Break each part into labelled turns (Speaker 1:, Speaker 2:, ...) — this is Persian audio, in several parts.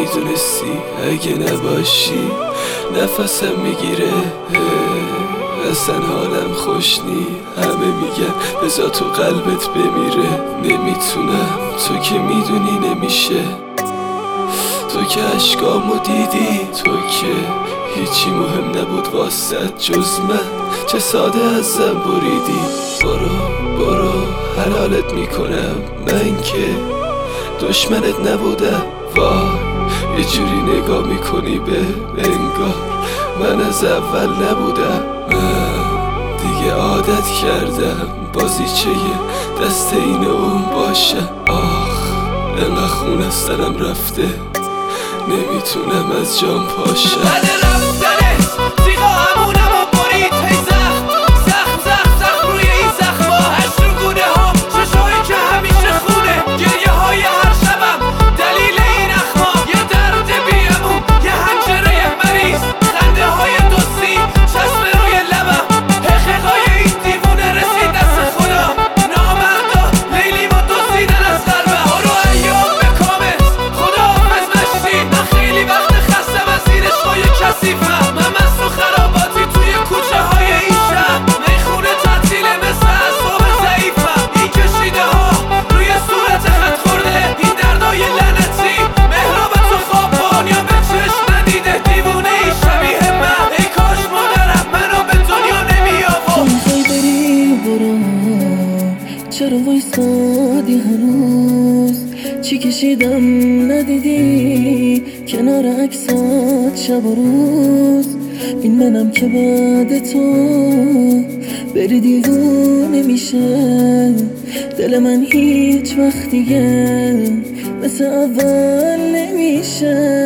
Speaker 1: میدونستی اگه نباشی نفسم میگیره، اصلا حالم خوش نی. همه میگن بذار تو قلبت بمیره، نمیتونم، تو که میدونی نمیشه. تو که عشقامو دیدی، تو که هیچی مهم نبود واسد جز من، چه ساده ازم بریدی. برو حلالت میکنم، من که دشمنت نبودم. وای یه جوری نگاه میکنی به انگار من از اول نبودم. من دیگه عادت کردم بازیچه دست این اون باشم. آخ انقدر خون از سرم رفته نمیتونم از جام پاشم.
Speaker 2: بعد رفتنت تیغا همونم و برید هی زخم روی این زخما، هشت رو گونه ها، چشایی که همیشه خونه، گریه های هر شبم دلیل این اخما، یه درد بیمون، یه حنجره مریض، خنده های دوستی چسب روی لبم، حقیقای این دیوونه رسید دست خدا، نامردا لیلیم و دوستیدن از قلبم. برو ایام به کامت، خدا حافظ مشتی، من خیلی وقت خستم از این عشقای کثیفم. من مست و خراباتی توی کوچه های این شهر، میخونه تعطیله مثل اعصاب ضعیفم. این کشیده ها روی صورت خط خورده، این دردای لعنتی مهراب تو خوابان یا به چشم ندیده، دیوونه ای شبیه من. ای کاش مادرم منو به دنیا نمی آورد.
Speaker 3: تو میخوای بری برو، چرا وایسادی هنوز؟ چی کشیدم ندیدی کنار عکسات شب و روز؟ این منم که بعد تو بری دیوونه میشه، دل من هیچ وقت دیگه مثل اول نمیشه.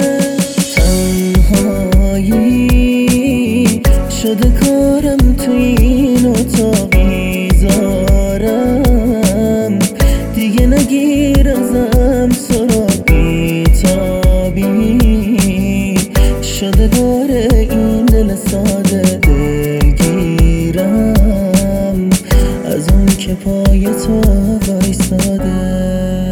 Speaker 3: تنهایی شده کارم تو این اتاق میذارم، دیگه نگیر ازم سراغی تابی، شده بار این دل ساده دلگیرم از اون که پای تو وایساده.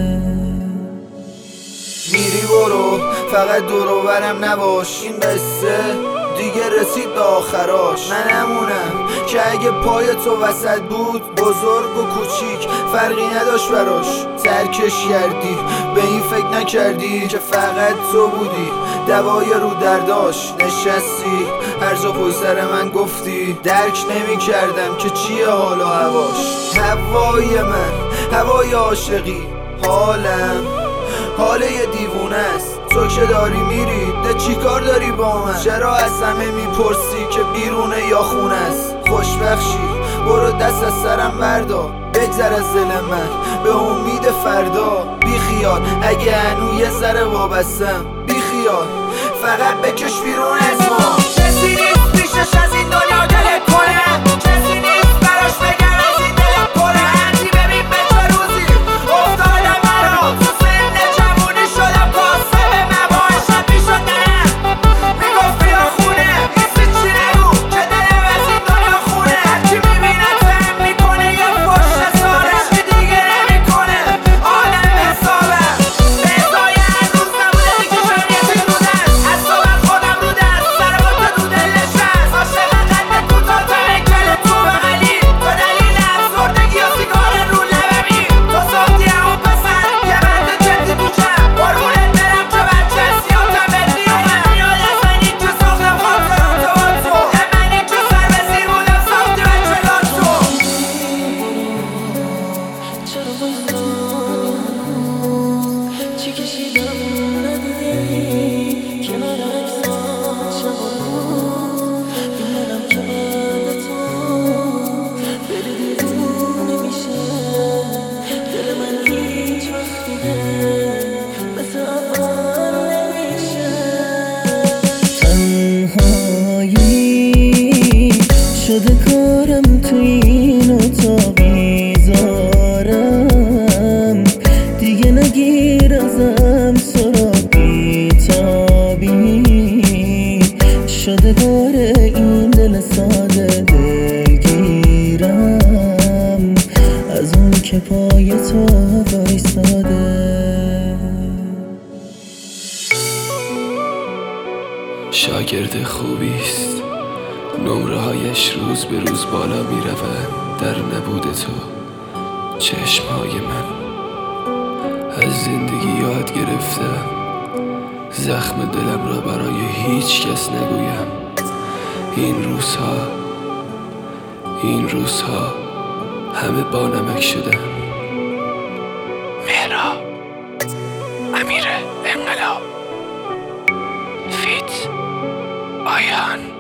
Speaker 4: میری برو فقط دور و برم نباش، این قصه دیگه رسید به آخراش. من نمونم که اگه پای تو وسط بود، بزرگ و کوچیک فرقی نداشت براش. ترکش کردی به این فکر نکردی که فقط تو بودی دوای رو درداش. نشستی هر جا پشت سر من گفتی، درک نمی کردم که چیه حال و هواش. هوای من هوای عاشقی، حالم حال یه دیوونه است. تو که داری میری ده چی کار داری با من؟ چرا از همه میپرسی که بیرونه یا خونه است؟ خوشبخشی برو دست از سرم بردار، بگذر از دل من به امید فردا. بی خیال اگه هنو یه ذره وابستم، بی خیال فقط بکش بیرون از ما. کسی نیست پیشش از این دنیا دلت کنه، کسی نیست براش بگر از این دلت کنه. هرچی ببین به چه روزی افتادم مرا، تو سن جوونی شدم کاسه به مباش. شب میشد ننم میگفت بیا خونه، ایسی چی نگو که دلم از این دنیا خونه. هرچی میبینه فهم میکنه یه پشت ساره، هرچی دیگه نمیکنه آدم حسابم. به ازای هر روز نبوده دیگه شریعتی رو دست، از تو من خودم رو دست، سر با تو دو دل نشست. عاشق قد کوتاه تنه کل تو بغلی، تو دلیل افسردگی و سیگار رو لبمی. تو ساختی همون پسر یه بند جدی تو چم، قربونت برم که بچه سیاتم بهت میومد. میاد از منی که ساختم خاطرات با تو، منی که سر به زیر بودم ساختی بچه لاتو.
Speaker 3: چرا وایسادی هنوز؟ چی کشیدم ندیدی کنار عکسات شب و روز؟ این منم که بعد تو بری دیوونه میشه، دل من هیچ وقت دیگه مثل اول نمیشه. تنهایی شده کارم تو این اتاق میذارم، دیگه نگیر ازم سراغی تابی، شده بار این دل ساده دلگیرم از اون که پای تو وایساده.
Speaker 1: خوبیست، نمره هایش روز به روز بالا می روند. در نبود تو چشمهای من از زندگی یاد گرفتم، زخم دلم را برای هیچ کس نگویم. این روزها همه با نمک شدن.
Speaker 2: مهرا امیر انقلاب فیت آیان